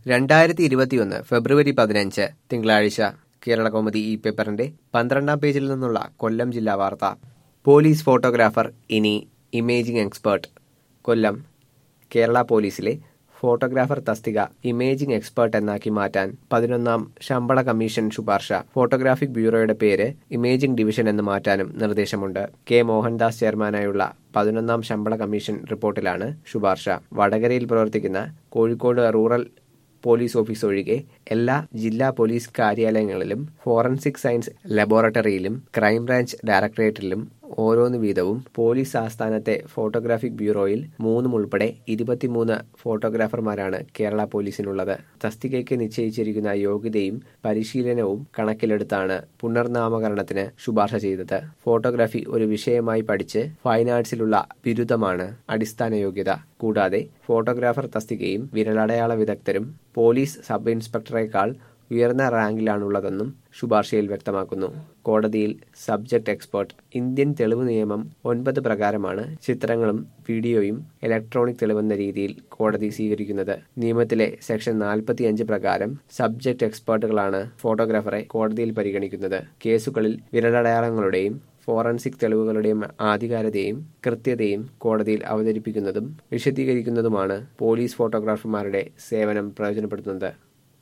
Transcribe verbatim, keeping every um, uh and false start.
രണ്ടായിരത്തി ഇരുപത്തിയൊന്ന് ഫെബ്രുവരി പതിനഞ്ച് തിങ്കളാഴ്ച കേരളകൗമുദി ഈ പേപ്പറിന്റെ പന്ത്രണ്ടാം പേജിൽ നിന്നുള്ള കൊല്ലം ജില്ലാ വാർത്ത. പോലീസ് ഫോട്ടോഗ്രാഫർ ഇനി ഇമേജിംഗ് എക്സ്പേർട്ട്. കൊല്ലം. കേരള പോലീസിലെ ഫോട്ടോഗ്രാഫർ തസ്തിക ഇമേജിംഗ് എക്സ്പേർട്ട് എന്നാക്കി മാറ്റാൻ പതിനൊന്നാം ശമ്പള കമ്മീഷൻ ശുപാർശ. ഫോട്ടോഗ്രാഫിക് ബ്യൂറോയുടെ പേര് ഇമേജിംഗ് ഡിവിഷൻ എന്ന് മാറ്റാനും നിർദ്ദേശമുണ്ട്. കെ മോഹൻദാസ് ചെയർമാനായുള്ള പതിനൊന്നാം ശമ്പള കമ്മീഷൻ റിപ്പോർട്ടിലാണ് ശുപാർശ. വടകരയിൽ പ്രവർത്തിക്കുന്ന കോഴിക്കോട് റൂറൽ പോലീസ് ഓഫീസ് ഒഴികെ എല്ലാ ജില്ലാ പോലീസ് കാര്യാലയങ്ങളിലും ഫോറൻസിക് സയൻസ് ലബോറട്ടറിയിലും ക്രൈംബ്രാഞ്ച് ഡയറക്ടറേറ്റിലും ഓരോന്ന് വീതവും പോലീസ് ആസ്ഥാനത്തെ ഫോട്ടോഗ്രാഫിക് ബ്യൂറോയിൽ മൂന്നും ഉൾപ്പെടെ ഇരുപത്തിമൂന്ന് ഫോട്ടോഗ്രാഫർമാരാണ് കേരള പോലീസിനുള്ളത്. തസ്തികയ്ക്ക് നിശ്ചയിച്ചിരിക്കുന്ന യോഗ്യതയും പരിശീലനവും കണക്കിലെടുത്താണ് പുനർനാമകരണത്തിന് ശുപാർശ ചെയ്തത്. ഫോട്ടോഗ്രാഫി ഒരു വിഷയമായി പഠിച്ച് ഫൈൻ ആർട്സിലുള്ള ബിരുദമാണ് അടിസ്ഥാന യോഗ്യത. കൂടാതെ ഫോട്ടോഗ്രാഫർ തസ്തികയും വിരലടയാള വിദഗ്ധരും പോലീസ് സബ് ഇൻസ്പെക്ടറേക്കാൾ ഉയർന്ന റാങ്കിലാണുള്ളതെന്നും ശുപാർശയിൽ വ്യക്തമാക്കുന്നു. കോടതിയിൽ സബ്ജക്ട് എക്സ്പേർട്ട്. ഇന്ത്യൻ തെളിവ് നിയമം ഒൻപത് പ്രകാരമാണ് ചിത്രങ്ങളും വീഡിയോയും ഇലക്ട്രോണിക് തെളിവെന്ന രീതിയിൽ കോടതി സ്വീകരിക്കുന്നത്. നിയമത്തിലെ സെക്ഷൻ നാൽപ്പത്തിയഞ്ച് പ്രകാരം സബ്ജക്ട് എക്സ്പേർട്ടുകളാണ് ഫോട്ടോഗ്രാഫറെ കോടതിയിൽ പരിഗണിക്കുന്നത്. കേസുകളിൽ വിരലടയാളങ്ങളുടെയും ഫോറൻസിക് തെളിവുകളുടെയും ആധികാരികതയും കൃത്യതയും കോടതിയിൽ അവതരിപ്പിക്കുന്നതും വിശദീകരിക്കുന്നതുമാണ് പോലീസ് ഫോട്ടോഗ്രാഫർമാരുടെ സേവനം പ്രയോജനപ്പെടുത്തുന്നത്.